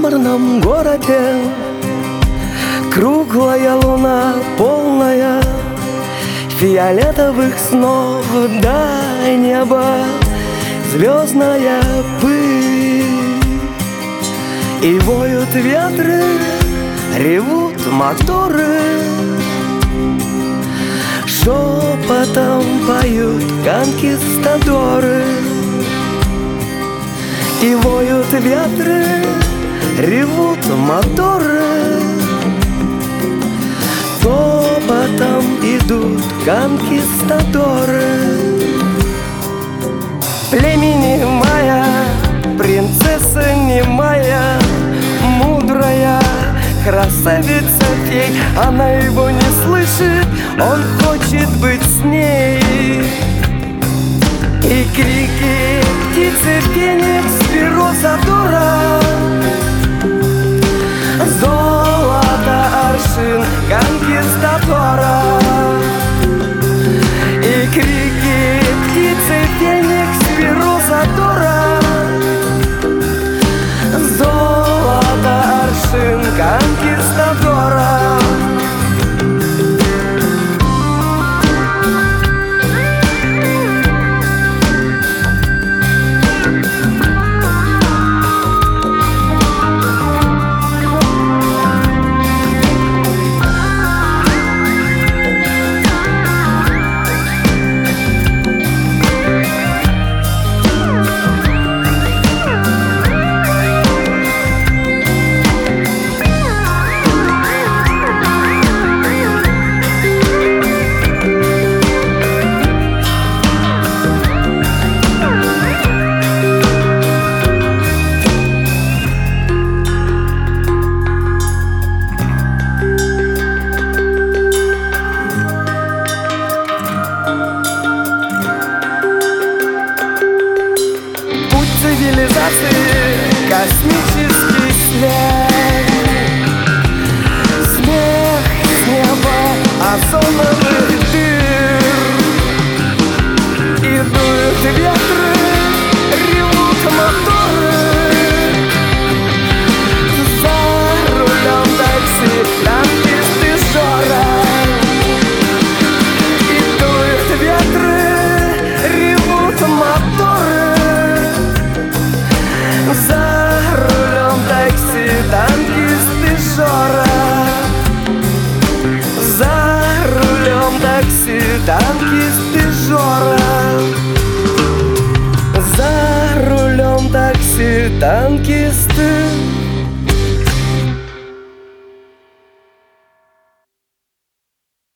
мраморном городе круглая луна полная фиолетовых снов до неба, звездная пыль. И воют ветры, ревут моторы, шепотом поют конкистадоры. И воют ветры, ревут моторы, шепотом идут конкистадоры. Племени моя, принцесса немая, мудрая красавица фей. Она его не слышит, он хочет быть с ней. И крики птицы феникс, перо задора, золото аршин конкистадора. И крики птицы феникс, перо задора, золото аршин конкистадора. Цивилизации космический след, смех с неба озоновых дыр. И дуют ветры, ревут моторы, за рулем такси танкисты жора. И дуют ветры, ревут моторы, за рулем такси танкисты жора. За рулем такси танкисты жора. За рулем такси танкисты